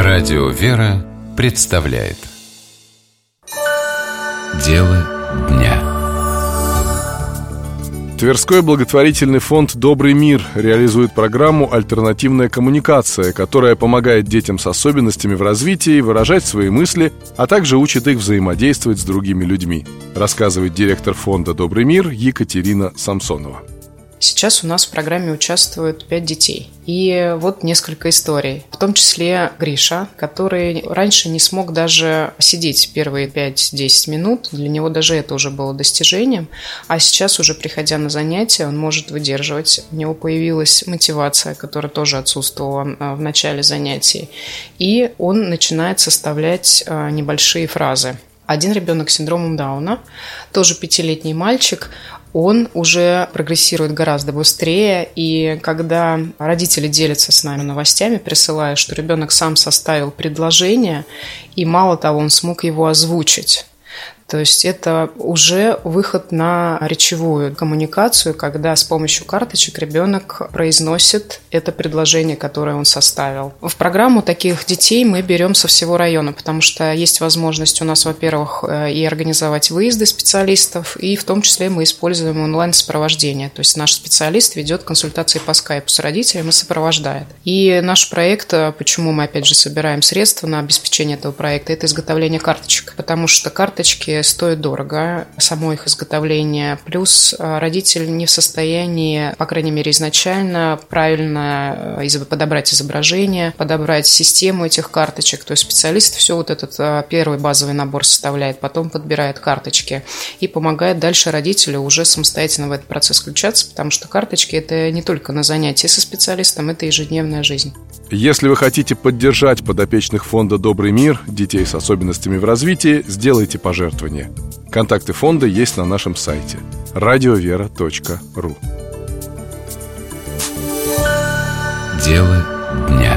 Радио «Вера» представляет «Дело дня». Тверской благотворительный фонд «Добрый мир» реализует программу «Альтернативная коммуникация», которая помогает детям с особенностями в развитии выражать свои мысли, а также учит их взаимодействовать с другими людьми, рассказывает директор фонда «Добрый мир» Екатерина Самсонова. Сейчас у нас в программе участвуют 5 детей. И вот несколько историй. В том числе Гриша, который раньше не смог даже сидеть первые 5-10 минут. Для него даже это уже было достижением. А сейчас, уже приходя на занятия, он может выдерживать. У него появилась мотивация, которая тоже отсутствовала в начале занятий. И он начинает составлять небольшие фразы. Один ребенок с синдромом Дауна, тоже 5-летний мальчик, он уже прогрессирует гораздо быстрее, и когда родители делятся с нами новостями, присылая, что ребенок сам составил предложение, и мало того, он смог его озвучить. То есть это уже выход на речевую коммуникацию, когда с помощью карточек ребенок произносит это предложение, которое он составил. В программу таких детей мы берем со всего района, потому что есть возможность у нас, во-первых, и организовать выезды специалистов, и в том числе мы используем онлайн-сопровождение. То есть наш специалист ведет консультации по скайпу с родителями и сопровождает. И наш проект, почему мы опять же собираем средства на обеспечение этого проекта, это изготовление карточек, потому что карточки стоят дорого, само их изготовление, плюс родитель не в состоянии, по крайней мере изначально, правильно подобрать изображение, подобрать систему этих карточек. То есть специалист все вот этот первый базовый набор составляет, потом подбирает карточки и помогает дальше родителю уже самостоятельно в этот процесс включаться, потому что карточки – это не только на занятия со специалистом, это ежедневная жизнь. Если вы хотите поддержать подопечных фонда «Добрый мир», детей с особенностями в развитии, сделайте пожертвование. Контакты фонда есть на нашем сайте radiovera.ru. Дело дня.